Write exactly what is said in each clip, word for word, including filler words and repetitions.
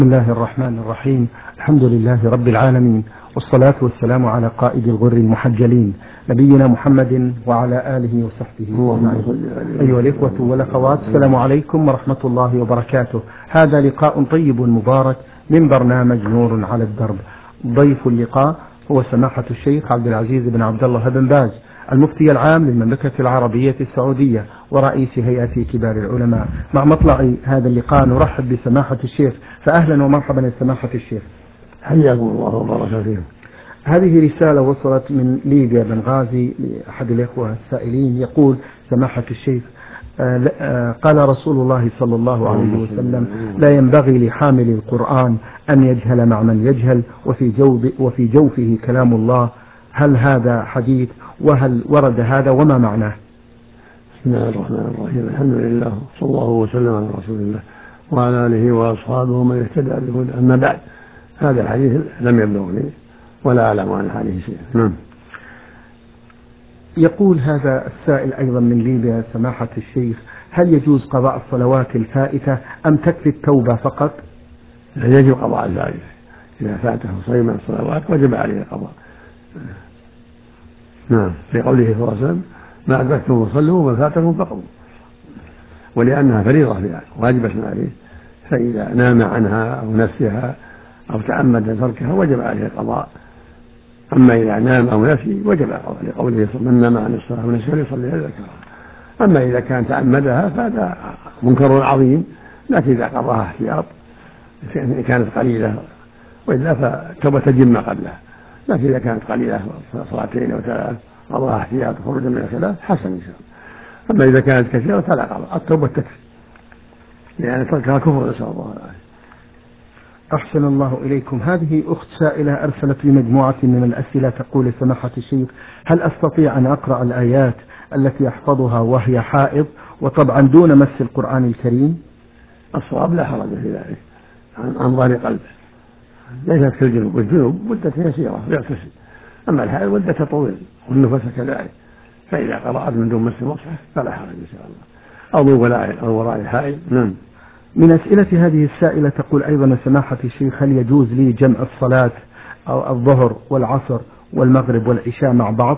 بسم الله الرحمن الرحيم. الحمد لله رب العالمين، والصلاة والسلام على قائد الغر المحجلين نبينا محمد وعلى آله وصحبه أجمعين. أيها الإخوة والأخوات، السلام عليكم ورحمة الله وبركاته. هذا لقاء طيب مبارك من برنامج نور على الدرب. ضيف اللقاء هو سماحة الشيخ عبد العزيز بن عبد الله بن باز، المفتي العام للمملكة العربية السعودية ورئيس هيئة كبار العلماء. مع مطلع هذا اللقاء نرحب بسماحة الشيخ، فأهلا ومرحبا يا سماحة الشيخ. حياكم الله وبارك فيكم. هذه رسالة وصلت من ليبيا بنغازي لأحد الإخوة السائلين، يقول سماحة الشيخ: قال رسول الله صلى الله عليه وسلم: لا ينبغي لحامل القرآن أن يجهل مع من يجهل، وفي, جوب وفي جوفه كلام الله. هل هذا حديث؟ وهل ورد هذا وما معناه؟ بسم الله الرحمن الرحيم. الحمد لله صلى الله وسلم على رسول الله وعلى آله وأصحابه من اهتدى بهداه. أما بعد، هذا الحديث لم يبلغني ولا أعلم عن حديث شيء. نعم. يقول هذا السائل أيضا من ليبيا: سماحة الشيخ، هل يجوز قضاء الصلوات الفائتة أم تكفي التوبة فقط؟ يجب قضاء الفائتة. إذا فاته صيام من الصلوات وجب عليه القضاء. نعم، في قوله صلى الله عليه وسلم: ما أدركتم فصلوا وما فاتكم فقضوا. ولأنها فريضة يعني واجبة عليه، فإذا نام عنها أو نسيها أو تعمد تركها وجب عليه القضاء. أما إذا نام أو نسي وجب القضاء، لقوله: من نام عن الصلاة ونسي فليصلي ذكرها. أما إذا كان تعمدها فهذا منكر عظيم، لكن إذا قضاها احتياط إن كانت قليلة، وإلا فالتوبة تجب ما قبلها. لكن إذا كانت قليلة صلاتين أو ثلاث قضاها احتياط خروجا من الخلاف حسن إن شاء الله. أما إذا كانت كثيرة فلا قضاء، التوبة تكفي، يعني تركها كفر، نسأل الله العافية. أحسن الله إليكم. هذه أخت سائلة أرسلت لي مجموعة من الأسئلة، تقول: سماحة الشيخ، هل أستطيع أن أقرأ الآيات التي أحفظها وهي حائض، وطبعا دون مس القرآن الكريم؟ الصواب لا حرج في ذلك، عن ظهر قلبه، ليست كالجنوب، والجنوب مدة يسيرة يغتسل، أما الحائض مدة طويل والنفس كذلك، فإذا قرأت من دون مس المصحف فلا حرج إن شاء الله، أو من وراء أو وراء الحائض. نعم. من أسئلة هذه السائلة تقول أيضا: سماحة الشيخ، هل يجوز لي جمع الصلاة أو الظهر والعصر والمغرب والعشاء مع بعض؟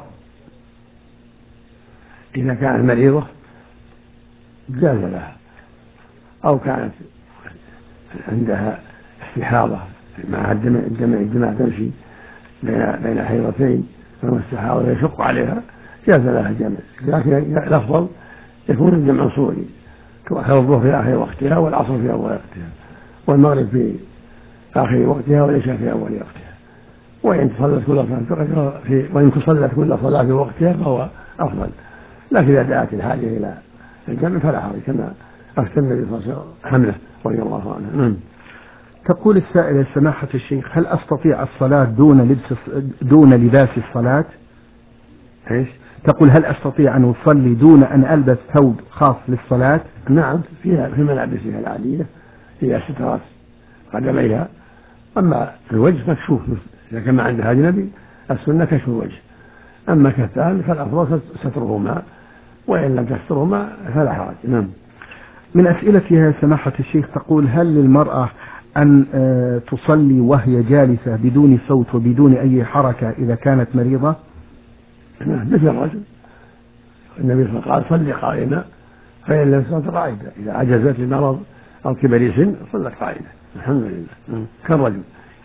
إذا كانت مريضة جاز لها، أو كانت عندها استحاضة مع الدم الدماء تمشي بين بين حيضتين، فهو استحاضة يشق عليها، جاز لها الجمع، لكن الأفضل يكون الجمع صوري، تؤخر الظهر في آخر وقتها والعصر في أول وقتها والمغرب في آخر وقتها والعشاء في أول وقتها، وإن تصلت كل صلاة في وإن تصلت كل صلاة في وقتها فهو أفضل، لكن إذا دعت الحاجة إلى الجمع فلا حرج، كما أفتى النبي صلى الله عليه وسلم حمله رضي الله عنه. تقول السائلة: سماحة الشيخ، هل أستطيع الصلاة دون لبس دون لباس الصلاة؟ إيش؟ تقول: هل أستطيع أن أصلي دون أن ألبس ثوب خاص للصلاة؟ نعم، فيها في ملابسها العادية هي سترات قدميها، أما الوجه مكشوف، إذا كان ما عندها أجنبي السنة كشف الوجه، أما كفان فالأفضل سترهما، وإن لم تسترهما فلا حرج. نعم. من أسئلتها سماحة الشيخ تقول: هل للمرأة أن تصلي وهي جالسة بدون صوت وبدون أي حركة إذا كانت مريضة؟ نعم، مثل الرجل، النبي صلى الله عليه وسلم قال: صلي قائما فإن لم تستطع قاعدة، إذا عجزت لمرض أو كبر سن صلت قائمة، الحمد لله، كالرجل.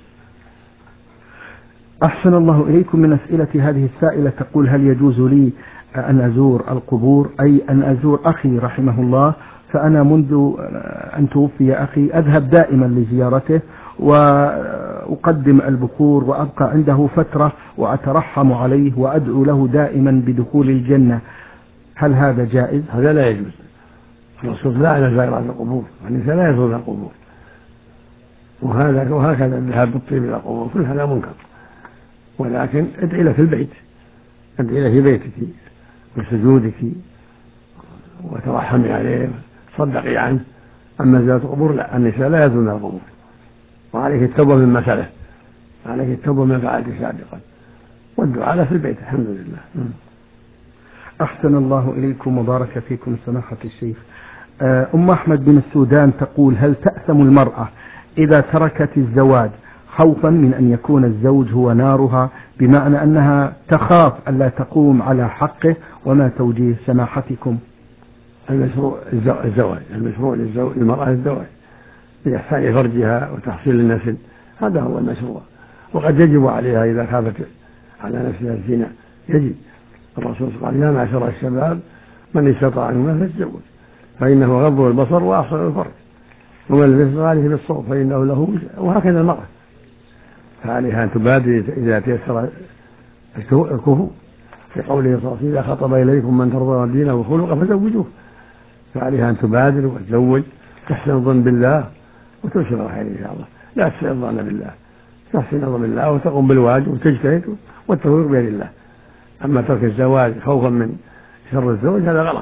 أحسن الله إليكم. من أسئلة هذه السائلة تقول: هل يجوز لي أن أزور القبور، أي أن أزور أخي رحمه الله؟ فأنا منذ أن توفي أخي أذهب دائما لزيارته وأقدم البخور وأبقى عنده فترة وأترحم عليه وأدعو له دائما بدخول الجنة، هل هذا جائز؟ هذا لا يجوز. الرسول لا على زيارات القبور، والنساء لا يزورن القبور، وهذا وهكذا الذهاب بالطيب إلى القبور، كل هذا منكر. ولكن ادعي له في البيت، ادعي له في بيتك بسجودك وترحمي عليه صدقي عنه. أما زيارة القبور لا، النساء لا يزورن القبور، وعليه التوبة مما سلف، عليه التوبة مما فعلت سابقا، والدعاء في البيت. الحمد لله. أحسن الله إليكم وبارك فيكم سماحة الشيخ. أم أحمد من السودان تقول: هل تأثم المرأة إذا تركت الزواج خوفا من أن يكون الزوج هو نارها، بمعنى أنها تخاف أن لا تقوم على حقه، وما توجيه سماحتكم؟ المشروع الزواج، المشروع للمرأة الزواج لإحسان فرجها وتحصيل النسل، هذا هو المشروع. وقد يجب عليها إذا خافت على نفسها الزنا، يجب. الرسول قال: يا معشر الشباب من استطاع منكم فليتزوج فإنه غض البصر وأحسن الفرج ومن لم يستطع عليه بالصوم فإنه له وجاء. وهكذا المرأة، فعليها أن تبادر إذا تيسر الكفو، في قوله صلى الله عليه وسلم: إذا خطب إليكم من ترضون دينه وخلقه فزوجوه. فعليها أن تبادر وتزوج، تحسن الظن بالله وتبشر الخير إن شاء الله. لا تسيء الظن بالله، تحسن الظن بالله وتقوم بالواجب وتجتهد والتوفيق بيد الله. أما ترك الزواج خوفا من شر الزوج هذا غلط.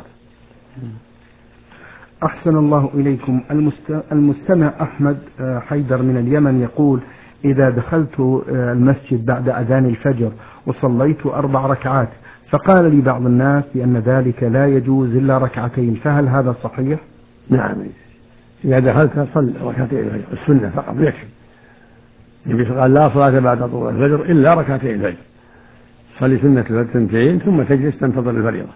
أحسن الله إليكم. المستمع أحمد حيدر من اليمن يقول: إذا دخلت المسجد بعد أذان الفجر وصليت أربع ركعات، فقال لي بعض الناس بأن ذلك لا يجوز إلا ركعتين، فهل هذا صحيح؟ نعم، إذا دخلت صل ركعتين الفجر السنة فقط يكفي. النبي قال: لا صلاة بعد طلوع الفجر إلا ركعتين الفجر، صلي سنة الفجر اثنتين ثم تجلس تنتظر الفريضة.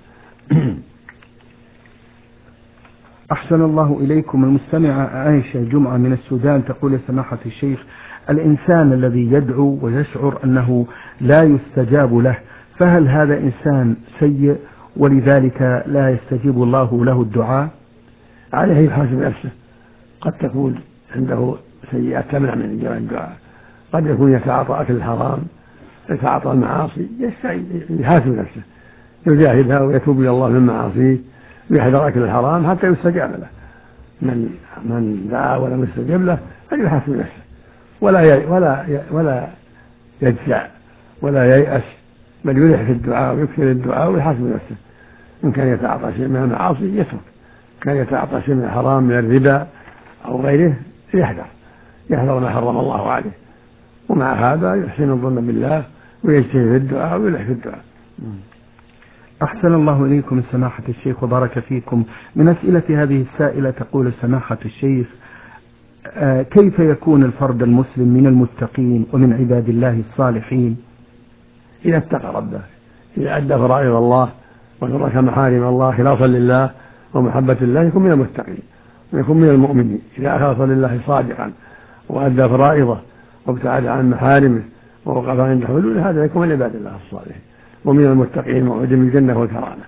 أحسن الله إليكم. المستمعة عائشة جمعة من السودان تقول: يا سماحة الشيخ، الإنسان الذي يدعو ويشعر أنه لا يستجاب له، فهل هذا إنسان سيء ولذلك لا يستجيب الله له الدعاء؟ عليه يحاسب نفسه، قد تكون عنده سيئات تمنع من إجابة الدعاء، قد يكون يتعاطى أكل الحرام، يتعاطى المعاصي، يحاسب نفسه، يجاهدها ويتوب إلى الله من معاصيه ويحذر أكل الحرام حتى يستجاب له. من من دعا ولم يستجب له فليحاسب نفسه، ولا ولا ولا يدفع ولا ييأس، بل يلح في الدعاء ويكثر الدعاء ويحاسب نفسه. إن كان يتعاطى شيء من المعاصي يترك، كان يتعاطى شيء من الحرام من الربا أو غيره يحذر يحذر ما حرم الله عليه، ومع هذا يحسن الظن بالله ويجتهد في الدعاء ويلح في الدعاء. أحسن الله إليكم سماحة الشيخ وبارك فيكم. من أسئلة هذه السائلة تقول: سماحة الشيخ، آه كيف يكون الفرد المسلم من المتقين ومن عباد الله الصالحين؟ إذا اتقى ربه، إذا أدى فرائض الله وترك محارم الله خلاصا لله ومحبة الله يكون من المتقين ويكون من المؤمنين. إذا أخلص لله صادقا وأدى فرائضه وابتعد عن محارمه ووقف عند حدوده هذا يكون من عباد الله الصالحين ومن المتقين موعودين بالجنة والكرامة.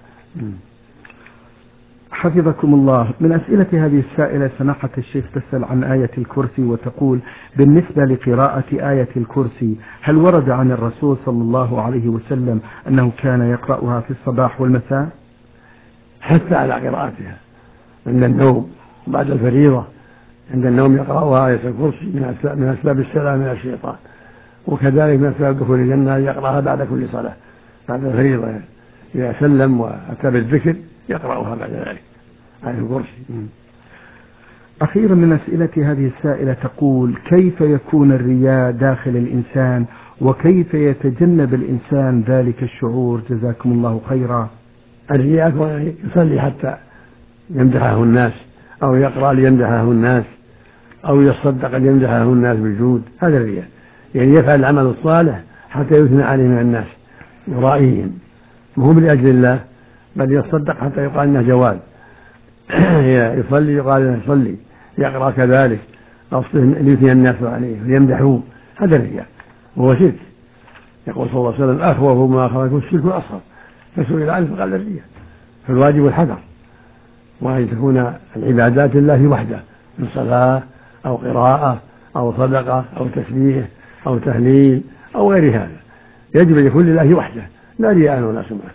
حفظكم الله. من أسئلة هذه السائلة سماحة الشيخ تسأل عن آية الكرسي وتقول: بالنسبة لقراءة آية الكرسي هل ورد عن الرسول صلى الله عليه وسلم أنه كان يقرأها في الصباح والمساء؟ حتى على قراءتها عند النوم بعد الفريضة، عند النوم يقرأها آية الكرسي من أسباب السلام من الشيطان، وكذلك من أسباب دخول الجنة يقرأها بعد كل صلاة بعد الفريضة، إذا سلم وأتى بالذكر يقرأها بعد ذلك آية الكرسي. أخيرا من أسئلة هذه السائلة تقول: كيف يكون الرياء داخل الإنسان وكيف يتجنب الإنسان ذلك الشعور؟ جزاكم الله خيرا. الرياء يصلي حتى يمدحه الناس، أو يقرأ ليمدحه الناس، أو يصدق ليمدحه الناس بالجود، هذا الرياء. يعني يفعل العمل الصالح حتى يثنى عليه من الناس يرائيهم، مو لأجل الله، بل يصدق حتى يقال انه جواد. يصلي يقال انه يصلي، يقرأ كذلك قصده ليثني الناس عليه ويمدحوه، هذا الرياء وهو شرك. يقول صلى الله عليه وسلم: أخوف ما أخرجه الشرك الأصغر، فسئل عنه فقال الرياء. فالواجب الحذر، وأن تكون العبادات لله وحده من صلاة أو قراءة أو صدقة أو تسبيح أو تهليل أو غير هذا، يجب أن يكون لله وحده لا رياء ولا سمعة.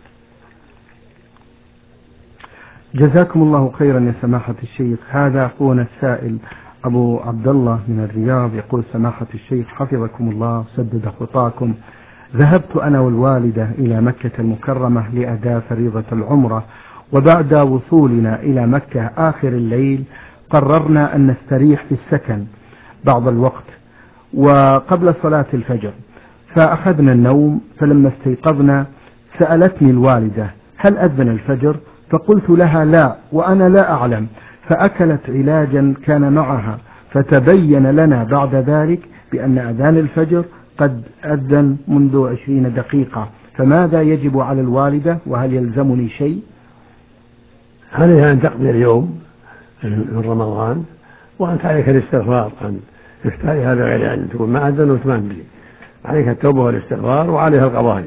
جزاكم الله خيرا يا سماحة الشيخ. هذا أخونا السائل أبو عبد الله من الرياض يقول: سماحة الشيخ حفظكم الله سدد خطاكم، ذهبت أنا والوالدة إلى مكة المكرمة لأداء فريضة العمرة، وبعد وصولنا إلى مكة آخر الليل قررنا أن نستريح في السكن بعض الوقت وقبل صلاة الفجر، فأخذنا النوم. فلما استيقظنا سألتني الوالدة: هل أذن الفجر؟ فقلت لها: لا وأنا لا أعلم. فأكلت علاجا كان معها فتبين لنا بعد ذلك بأن أذان الفجر قد أذن منذ عشرين دقيقة، فماذا يجب على الوالدة وهل يلزمني شيء؟ عليها أن تقضي اليوم من رمضان، وأنت عليك الاستغفار عن إفتائها بغير علم، تقول ما أذن وما تدري، عليك التوبة والاستغفار وعليها القضاء.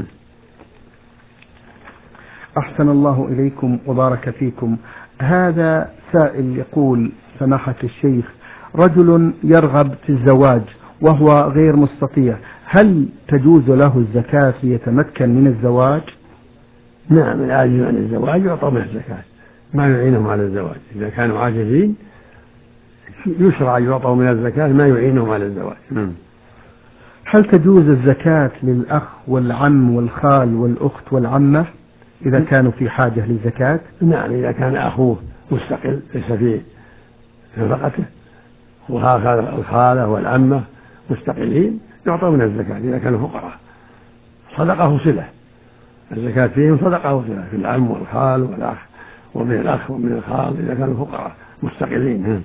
أحسن الله إليكم وبارك فيكم. هذا سائل يقول: سماحة الشيخ، رجل يرغب في الزواج وهو غير مستطيع، هل تجوز له الزكاة ليتمكن من الزواج؟ نعم، العاجز عن الزواج يعطى من الزكاة ما يعينهم على الزواج. إذا كانوا عاجزين يشرع يعطوا من الزكاة ما يعينهم على الزواج. هل تجوز الزكاة للأخ والعم والخال والأخت والعمة إذا كانوا في حاجة للزكاة؟ نعم، إذا كان أخوه مستقل ليس في نفقته وهكذا الخالة والعمة مستقلين يعطوا من الزكاة إذا كانوا فقراء. صدقه صلة، الزكاة فيهم صدقه صلة، في العم والخال والأخ ومن الأخ ومن الخال إذا كانوا فقراء مستقلين.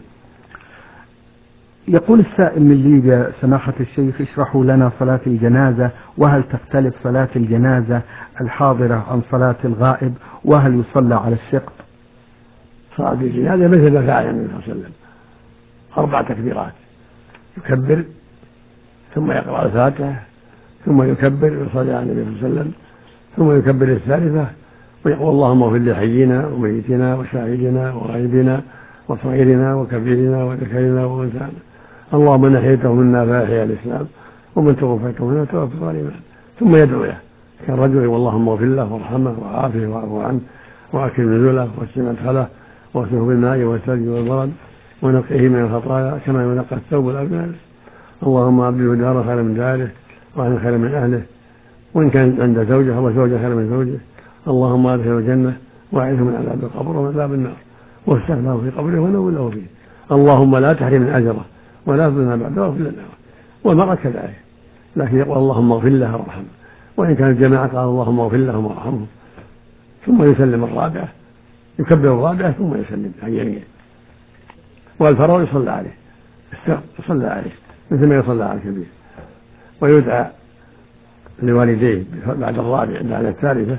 يقول السائل من ليبيا: سماحة الشيخ، اشرحوا لنا صلاة الجنازة، وهل تختلف صلاة الجنازة الحاضرة عن صلاة الغائب، وهل يصلى على الشق؟ صلاة الجنازة مثل ما فعل النبي صلى الله عليه وسلم، أربع تكبيرات، يكبر ثم يقرأ الفاتحة ثم يكبر ويصلي على النبي صلى الله عليه وسلم ثم يكبر الثالثة ويقول اللهم اغفر لحينا وميتنا وشاهدنا وغائبنا وصغيرنا وكبيرنا وذكرنا وانثانا، اللهم من احييته منا فاحيا الاسلام ومن توفيته منا توفى الإيمان. ثم يدعو له كالرجل: واللهم اغفر له وارحمه وعافه واعف عنه واكرم نزله واسع مدخله واغسله بالماء والثلج والبرد ونقيه من الخطايا كما ينقى الثوب الابيض. اللهم ابدله دارا خيرا من داره واهلا خيرا من اهله، وان كان عند زوجه او زوجه خيرا من زوجه. اللهم ادخله الجنه واعذه من عذاب القبر ومن عذاب النار وافتح له في قبره ونور له فيه. اللهم لا تحرمنا اجره ولا تضلنا بعده واغفر لنا. والمرأة كذلك، لكن يقول اللهم اغفر لها وارحمها، وان كانت الجماعه قال اللهم اغفر لهم وارحمهم، ثم يسلم الرابعه، يكبر الرابعه ثم يسلم عن يمينه. والفرار يصلى عليه، يصلى عليه مثل ما يصلى على الكبير، ويدعى لوالديه بعد الرابع بعد الثالثة: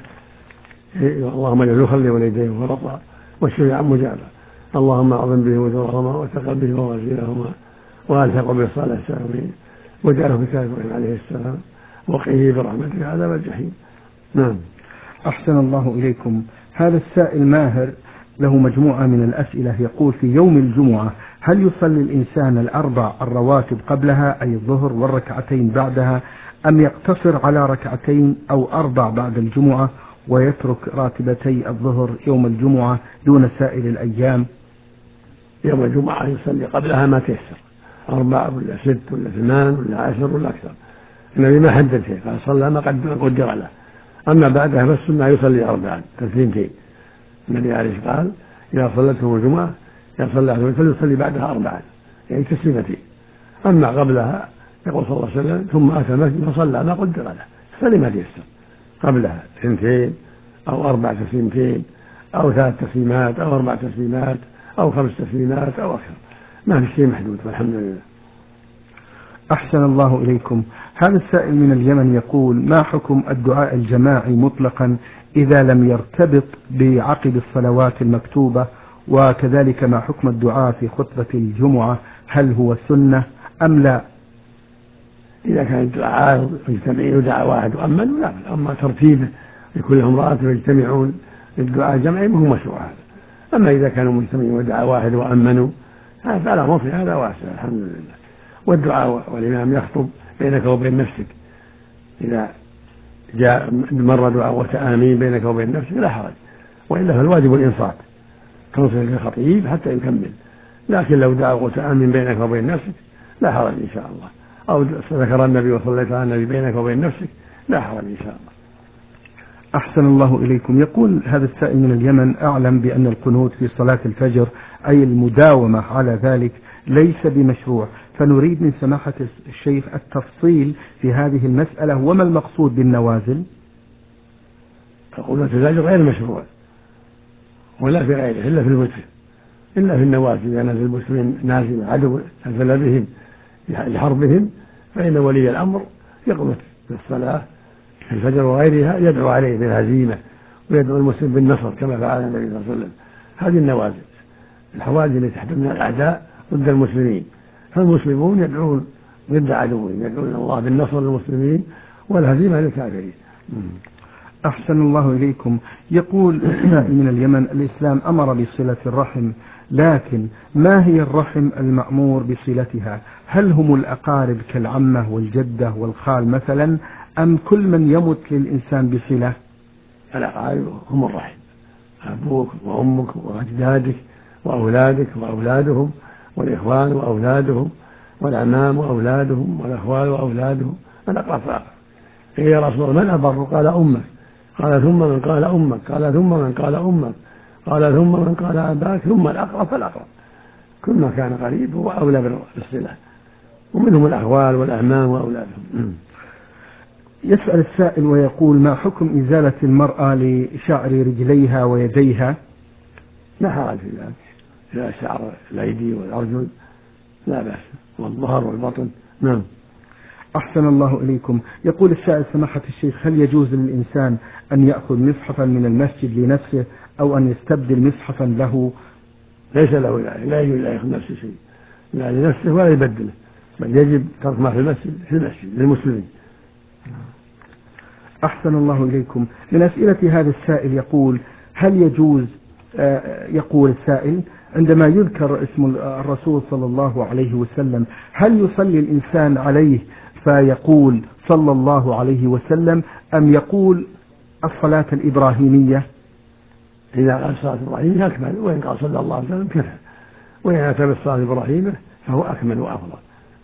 اللهم اجعله خلي والديه فرطا والشفيع مجابا، اللهم اعظم به وجورهما وثقل به ووزيرهما والحق بالصالح السالمين واجعله في كافر عليه السلام وقيه برحمتك عذاب الجحيم. نعم. أحسن الله إليكم. هذا السائل ماهر له مجموعة من الأسئلة، يقول: في يوم الجمعة هل يصلي الإنسان الأربع الرواتب قبلها أي الظهر والركعتين بعدها، أم يقتصر على ركعتين أو أربع بعد الجمعة ويترك راتبتي الظهر يوم الجمعة دون سائر الأيام؟ يوم الجمعة يصلي قبلها ما تيسر، أربع ولا ست ولا ثمان ولا عشر ولا أكثر، النبي ما حدد شيء، قال صلى ما قدر له. أما بعدها فالسنة يصلي أربعا تسليمتين، النبي عليه قال: إذا صلتهم الجمعة إذا صلى أحدهم فليصلي بعدها أربعا يعني تسليمتين. أما قبلها يقول صلى الله عليه وسلم: ثم أتى المسجد فصلى ما قدر له، صلي ما تيسر، قبلها اثنتين أو أربع تسليمتين أو ثلاث تسليمات أو أربع تسليمات أو خمس تسليمات أو أكثر، ما في شيء محدود والحمد لله. أحسن الله إليكم. هذا السائل من اليمن يقول: ما حكم الدعاء الجماعي مطلقا إذا لم يرتبط بعقد الصلوات المكتوبة، وكذلك ما حكم الدعاء في خطبة الجمعة، هل هو سنة أم لا؟ إذا كان الدعاء يجتمعون يدعى واحد وأمن لا، أما ترتيبه لكلهم راتب يجتمعون للدعاء الجمعي ما هو مشروع هذا. أما إذا كانوا مجتمعين ودعا واحد وأمنوا فعلى مصر هذا واسع الحمد لله. والدعاء والإمام يخطب بينك وبين نفسك، إذا جاء مر دعاء وتآمين بينك وبين نفسك لا حرج، وإلا فالواجب الإنصات تنصت للخطيب حتى يكمل. لكن لو دعا وتآمين بينك وبين نفسك لا حرج إن شاء الله، أو ذكر النبي وصليت على النبي بينك وبين نفسك لا حرج إن شاء الله. أحسن الله إليكم. يقول هذا السائل من اليمن: أعلم بأن القنوت في صلاة الفجر أي المداومة على ذلك ليس بمشروع، فنريد من سماحة الشيخ التفصيل في هذه المسألة، وما المقصود بالنوازل؟ القنوت في الفجر غير مشروع ولا في غيره إلا في الوتر، إلا في النوازل إذا نزل المسلمين نازل عدو نزل بهم لحربهم فإن ولي الأمر يقنط في الصلاة في الفجر وغيرها يدعو عليه بالهزيمة ويدعو المسلم بالنصر كما فعل النبي صلى الله عليه وسلم. هذه النوازل الحوادث التي تحدث من الأعداء ضد المسلمين، فالمسلمون يدعون ضد عدوهم، يدعون الله بالنصر للمسلمين والهزيمة للكافرين. أحسن الله إليكم. يقول من اليمن: الإسلام أمر بصلة الرحم، لكن ما هي الرحم المأمور بصلتها؟ هل هم الأقارب كالعمة والجدة والخال مثلا، أم كل من يمت للإنسان بصلة؟ الأقارب هم الرحم، أبوك وأمك وأجدادك وأولادك وأولادهم والإخوان وأولادهم والأعمام وأولادهم والأخوال وأولادهم، الأقرب فأقرب. يا رسول الله من أبر؟ قال أمك، قال ثم من قال أمك، قال ثم من قال أمك، قال ثم من قال أباك، ثم الأقرب فالأقرب. كل ما كان قريب هو أولى بالصلة، ومنهم الأخوال والأعمام وأولادهم. يسأل السائل ويقول: ما حكم إزالة المرأة لشعر رجليها ويديها؟ لا حرج في ذلك، إذا شعر الأيدي والأرجل لا بأس، والظهر والبطن. نعم. أحسن الله إليكم. يقول السائل: سماحة الشيخ، هل يجوز للإنسان أن يأخذ مصحفا من المسجد لنفسه أو أن يستبدل مصحفا له؟ ليس له ذلك، لا يجوز أن يأخذ نفسه شيء، لا لنفسه ولا يبدله، بل يجب ترك ما في المسجد في المسجد للمسلمين. أحسن الله إليكم. من أسئلة هذا السائل يقول: هل يجوز آه يقول السائل: عندما يذكر اسم الرسول صلى الله عليه وسلم هل يصلي الإنسان عليه فيقول صلى الله عليه وسلم، أم يقول الصلاة الإبراهيمية؟ إذا قال صلاة إبراهيم أكمل، وإن قال صلى الله عليه وسلم كفى، وإن أتى بالصلاة الإبراهيمية فهو أكمل وأفضل.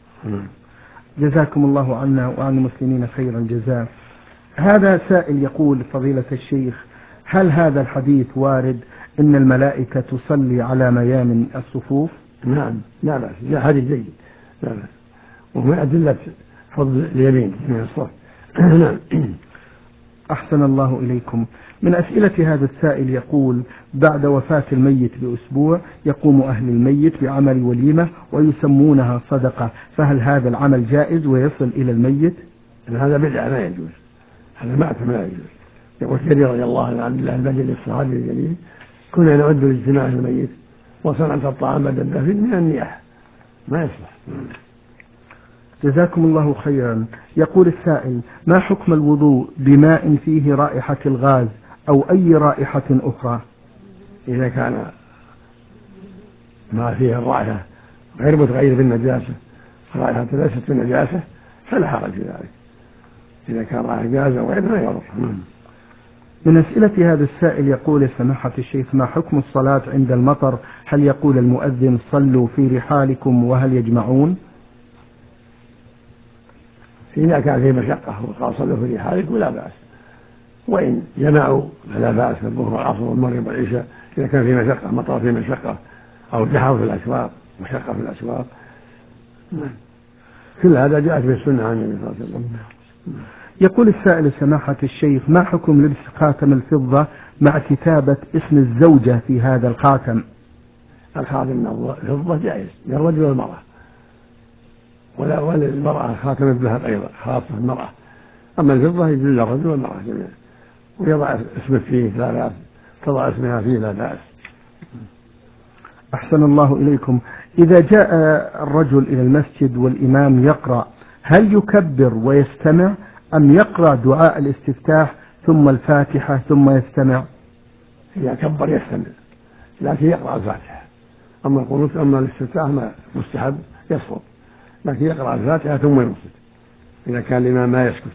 جزاكم الله عنا وعن المسلمين خير الجزاء. هذا سائل يقول: فضيلة الشيخ، هل هذا الحديث وارد إن الملائكة تصلي على ميامن الصفوف؟ نعم، لا بأس، لا حديث جيد، لا بأس، ومن أدلة فضل اليمين من الصف. نعم. أحسن الله إليكم. من أسئلة هذا السائل يقول: بعد وفاة الميت بأسبوع يقوم أهل الميت بعمل وليمة ويسمونها صدقة، فهل هذا العمل جائز ويصل إلى الميت؟ هذا بدعة ما يجوز، هذا مأثم لا يجوز. يقول جرير رضي الله عنه عبد الله البجلي الصحابي الجليل: كنا نعد لاجتماع الميت وصنعة الطعام بعد الدفن من النياحة، ما يصلح. جزاكم الله خيرا. يقول السائل: ما حكم الوضوء بماء فيه رائحة الغاز أو أي رائحة أخرى؟ إذا كان ما فيه الرائحة غير متغير بالنجاسة، رائحة ليست بالنجاسة فلا حرج في ذلك، إذا كان رائحة غاز أو غير ما يضر. من أسئلة هذا السائل يقول: سماحة الشيخ، ما حكم الصلاة عند المطر؟ هل يقول المؤذن صلوا في رحالكم وهل يجمعون؟ إذا كان فيه مشقة وقال صلوا في رحالكم لا بأس، وإن جمعوا فلا بأس، الظهر والعصر والمغرب والعشاء إذا كان فيه مشقة، مطر فيه مشقة أو زحف في الأسواق، مشقة في الأسواق. كل هذا جاءت به السنة عن النبي صلى الله عليه وسلم. يقول السائل: سماحة الشيخ، ما حكم لبس خاتم الفضة مع كتابة اسم الزوجة في هذا الخاتم؟ الخاتم الفضة جائز للرجل والمرأة، ولا وللمرأة خاتم الذهب أيضا خاصة المرأة، أما الفضة يجوز للرجل والمرأة جميعا، ويضع اسمه فيه لا بأس، تضع اسمها فيه لا بأس. أحسن الله إليكم. إذا جاء الرجل إلى المسجد والإمام يقرأ، هل يكبر ويستمع أم يقرأ دعاء الاستفتاح ثم الفاتحة ثم يستمع؟ إذا كبر يستمع، لكن يقرأ الفاتحة. أما القنوت أما الاستفتاح ما مستحب يسقط، لكن يقرأ الفاتحة ثم ينصت إذا كان الإمام ما يسكت.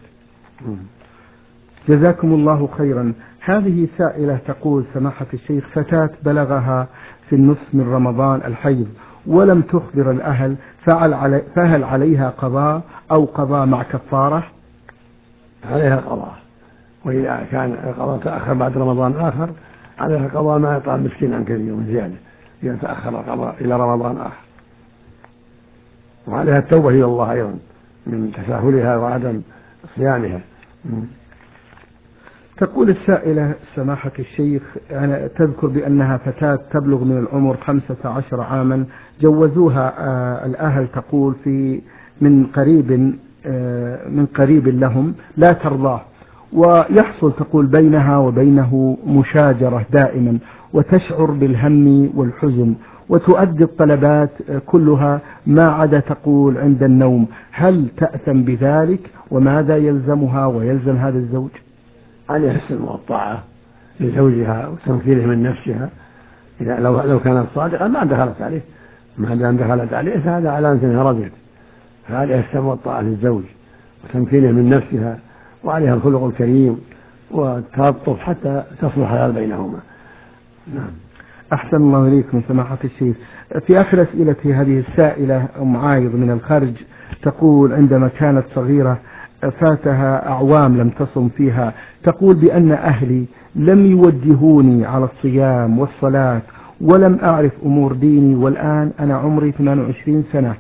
جزاكم الله خيرا. هذه سائلة تقول: سماحة الشيخ، فتاة بلغها في النصف من رمضان الحيض ولم تخبر الأهل، فهل عليها قضاء أو قضاء مع كفارة؟ عليها قضاء، وإذا كان القضاء تأخر بعد رمضان آخر عليها قضاء ما يطعم مسكين عن كل يوم زيادة إذا تأخر القضاء إلى رمضان آخر، وعليها التوبة إلى الله أيضا من تساهلها وعدم صيامها. تقول السائلة سماحة الشيخ، أنا تذكر بأنها فتاة تبلغ من العمر خمسة عشر عاما، جوزوها آه الأهل تقول في من قريب آه من قريب لهم لا ترضاه، ويحصل تقول بينها وبينه مشاجرة دائما، وتشعر بالهم والحزن، وتؤدي الطلبات كلها ما عدا تقول عند النوم. هل تأثم بذلك؟ وماذا يلزمها ويلزم هذا الزوج؟ عليها السمع والطاعة لزوجها وتنفيذه من نفسها. إذا لو لو كانت صادقة ما دخلت عليه، ما دام دخلت عليه فهذا علامة أنها رضيت، فعليها السمع والطاعة للزوج وتمكينه من نفسها، وعليها الخلق الكريم والتلطف حتى تصلح الحياة بينهما. نعم. أحسن الله إليكم سماحة الشيخ. في آخر أسئلتي هذه السائلة أم عايض من الخرج تقول عندما كانت صغيرة فاتها أعوام لم تصم فيها، تقول بأن أهلي لم يوجهوني على الصيام والصلاة ولم أعرف أمور ديني، والآن أنا عمري ثمانية وعشرين سنة،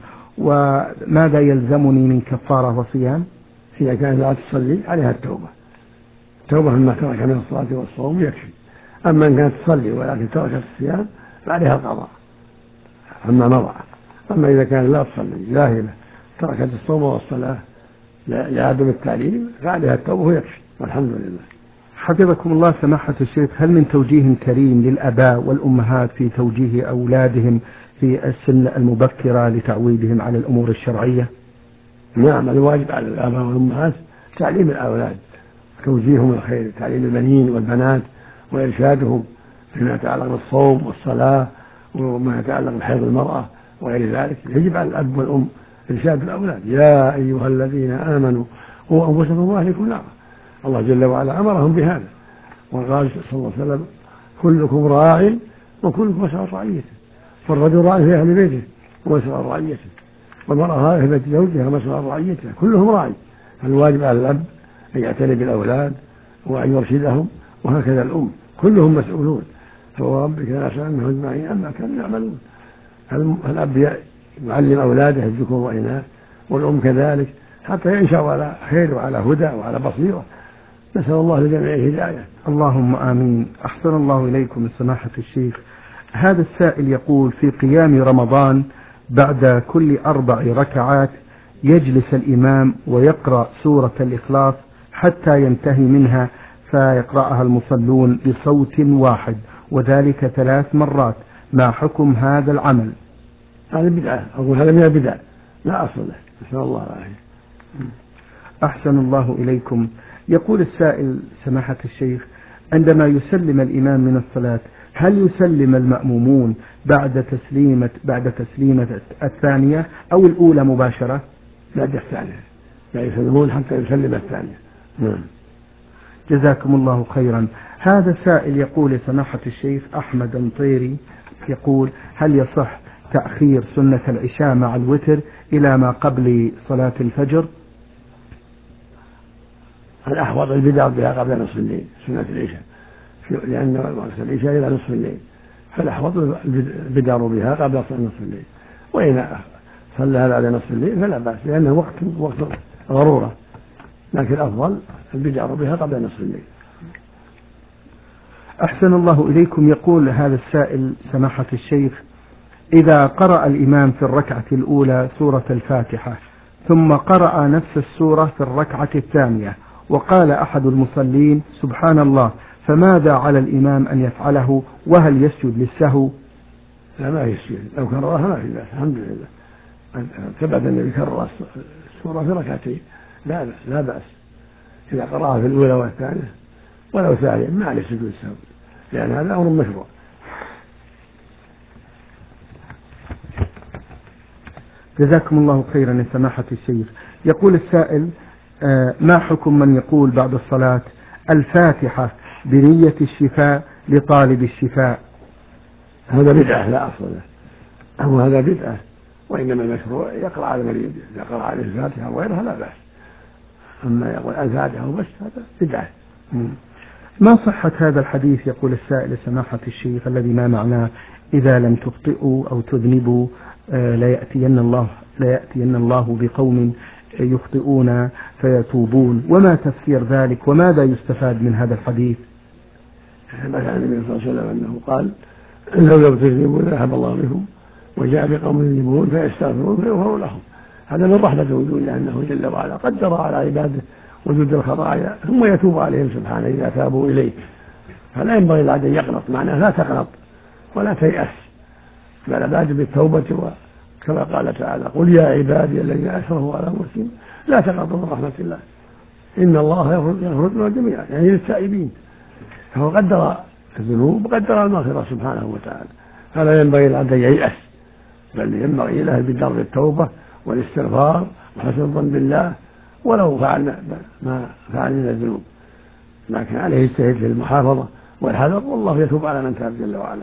وماذا يلزمني من كفارة وصيام؟ إذا كانت لا تصلي عليها التوبة، التوبة مما ترك من الصلاة والصوم يكفي. أما إن كانت تصلي ولكن تركت الصيام فعليها القضاء عما مضى. أما إذا كانت لا تصلي جاهلة تركت الصوم والصلاة لعدم التعليم فعليها التوبة ويكفي، والحمد لله. حفظكم الله سماحة الشيخ، هل من توجيه كريم للآباء والأمهات في توجيه أولادهم في السن المبكرة لتعويدهم على الأمور الشرعية؟ نعم، الواجب على الآباء والأمهات تعليم الأولاد، توجيههم الخير، تعليم البنين والبنات وإرشادهم فيما يتعلق بالصوم والصلاة وما يتعلق بحيض المرأة وغير ذلك. يجب على الأب والأم إرشاد الأولاد. يا أيها الذين آمنوا قوا أنفسكم وأهليكم نارا. الله جل وعلا أمرهم بهذا، وقال صلى الله عليه وسلم كلكم راع وكلكم مسؤول عن رعيته، فالرجل راع في أهل بيته ومسؤول عن رعيته، والمرأة في بيت زوجها مسؤول عن رعيته، كلهم راعي. فالواجب على الأب أن يعتني بالأولاد وأن يرشدهم، وهكذا الأم كلهم مسؤولون. فوربك لنسألنهم أجمعين عما كانوا يعملون. الأب يعلم أولاده الذكور والإناث، والأم كذلك، حتى ينشأوا على خير وعلى هدى وعلى بصيرة. نسأل الله لجميع الهداية. اللهم آمين. أحسن الله إليكم سماحة الشيخ. هذا السائل يقول في قيام رمضان بعد كل أربع ركعات يجلس الإمام ويقرأ سورة الإخلاص حتى ينتهي منها، فيقرأها المصلون بصوت واحد، وذلك ثلاث مرات. ما حكم هذا العمل؟ هذا بدعة، أقول هذا من البدع لا أصل له. نسأل الله العافية. أحسن الله إليكم. يقول السائل سماحة الشيخ عندما يسلم الإمام من الصلاة هل يسلم المأمومون بعد تسليمة بعد تسليمة الثانية أو الأولى مباشرة؟ بعد الثانية، لا يسلمون حتى يسلم الثانية. نعم. جزاكم الله خيرا. هذا سائل يقول سماحة الشيخ أحمد المطيري يقول هل يصح تأخير سنة العشاء مع الوتر إلى ما قبل صلاة الفجر؟ الأحوط البدع بها قبل نصف الليل سنة العشاء، لأن وقت العشاء إلى نصف الليل، فالأحوط البدع بها قبل نصف الليل. وإن صلى بعد نصف الليل فلا بأس، لأنه وقت وقت ضرورة، لكن الأفضل البدع بها قبل نصف الليل. أحسن الله إليكم. يقول هذا السائل سماحة الشيخ إذا قرأ الإمام في الركعة الأولى سورة الفاتحة ثم قرأ نفس السورة في الركعة الثانية وقال أحد المصلين سبحان الله، فماذا على الإمام أن يفعله؟ وهل يسجد للسهو؟ لا، ما يسجد، لو كررها ما في بأس، الحمد لله. ثبت أن يكرر السورة في ركعتين لا لا بأس إذا قرأها في الأولى والثانية، ولو ثانيا ما عليه سجود السهو، لأن هذا أمر مشروع. جزاكم الله خيرا يا سماحة الشيخ. يقول السائل آه ما حكم من يقول بعد الصلاة الفاتحة بنية الشفاء لطالب الشفاء؟ هذا بدعة لا أصل له، أو هذا بدعة، وإنما المشروع يقرأ على المريض، يقرأ عليه الفاتحة وغيرها لا بأس. أما يقول الفاتحة وبس هذا بدعة. ما صحة هذا الحديث يقول السائل سماحة الشيخ الذي ما معناه إذا لم تخطئوا أو تذنبوا لا يأتين الله لا يأتين الله بقوم يخطئون فيتوبون، وما تفسير ذلك وماذا يستفاد من هذا الحديث؟ ثبت عن النبي صلى الله عليه وسلم أنه قال لو لم تكذبوا ذهب الله بهم وجاء بقوم يذنبون فيستغفرون فيغفر لهم. هذا من رحمة وجوده أنه جل وعلا قدر على عباده وجود الخطايا ثم يتوب عليهم سبحانه إذا تابوا إليه. فلا ينبغي العبد أن يقنط، معناه لا تقنط ولا تيأس، بل بادر بالتوبة، كما قال تعالى قل يا عبادي الذين أسرفوا على أنفسهم لا تقنطوا من رحمة الله إن الله يغفر الذنوب جميعا، يعني للتائبين. فهو قدر الذنوب وقدر المغفرة سبحانه وتعالى، فلا ينبغي العبد أن ييأس، بل ينبغي له بدر بالتوبة والاستغفار وحسن الظن بالله ولو فعلنا ما فعل من الذنوب، لكن عليه يجتهد في المحافظة والحذر، والله يتوب على من تاب جل وعلا.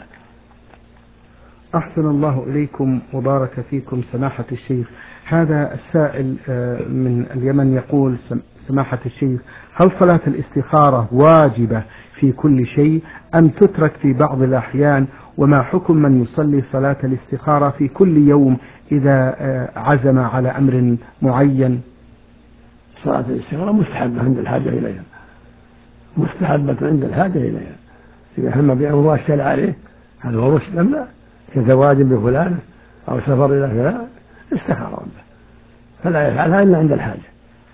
أحسن الله إليكم وبارك فيكم سماحة الشيخ. هذا السائل من اليمن يقول سماحة الشيخ هل صلاة الاستخارة واجبة في كل شيء أم تترك في بعض الأحيان؟ وما حكم من يصلي صلاة الاستخارة في كل يوم إذا عزم على أمر معين؟ صلاة الاستخارة مستحبة عند الحاجة إليها، مستحبة عند الحاجة إليها. إذا هم بأمر واشكل عليه هل هو رشد أم لا، كزواج بفلانة أو سفر إلى فلان استخار ربه، فلا يفعلها إلا عند الحاجة.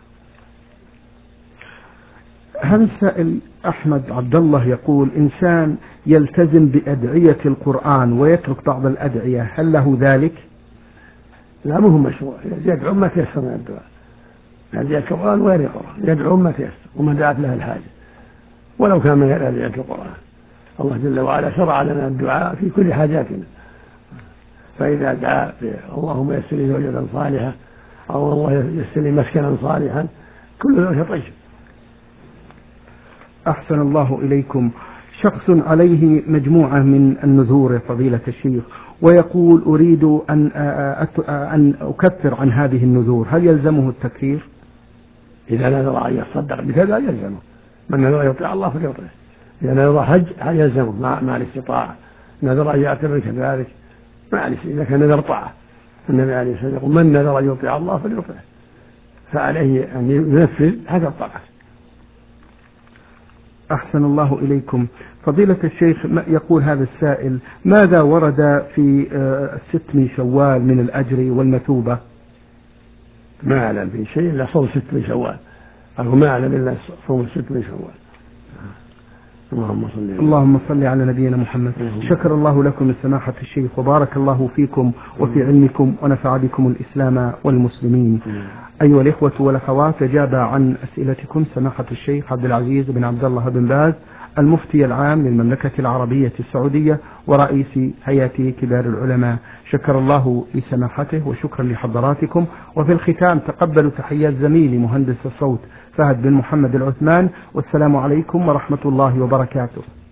هذا السائل أحمد عبد الله يقول إنسان يلتزم بأدعية القرآن ويترك بعض الأدعية هل له ذلك؟ لا، مهم مشروع، يدعو ما تيسر من الدعاء، أدعية القرآن وغير القرآن يدعو ما تيسر وما دعت له الحاجة، ولو كان من غير أدعية القرآن. الله جل وعلا شرع لنا الدعاء في كل حاجاتنا، فإذا دعا اللهم يسر لي زوجة صالحة أو الله يسر لي مسكنا صالحا كل ذلك طيب. أحسن الله إليكم. شخص عليه مجموعة من النذور فضيلة الشيخ ويقول أريد أن أن أكفر عن هذه النذور، هل يلزمه التكفير؟ إذا نذر أن يتصدق بكذا يلزمه، من نذر يطيع الله فليطيعه. إذا نذر حج هل يلزمه مع, مع الاستطاعة، نذر أن يعتمر كذلك معلش. إذا كان نذر طاعة النبي عليه الصلاة والسلام يقول من نذر أن يطيع الله فليطيعه، فعليه أن ينفذ حسب طاعته. أحسن الله إليكم. فضيلة الشيخ يقول هذا السائل ماذا ورد في الست من شوال من الأجر والمثوبة؟ ما أعلم في شيء إلا صوم ست من شوال، أو ما أعلم إلا صوم الست من شوال. اللهم صل اللهم صل على نبينا محمد. شكر الله لكم سماحة الشيخ وبارك الله فيكم وفي علمكم ونفع بكم الإسلام والمسلمين. أيها الإخوة والأخوات، أجاب عن أسئلتكم سماحة الشيخ عبد العزيز بن عبد الله بن باز المفتي العام للمملكة العربية السعودية ورئيس هيئة كبار العلماء. شكر الله لسماحته وشكرا لحضراتكم. وفي الختام تقبلوا تحيات زميلي مهندس الصوت فهد بن محمد العثمان، والسلام عليكم ورحمة الله وبركاته.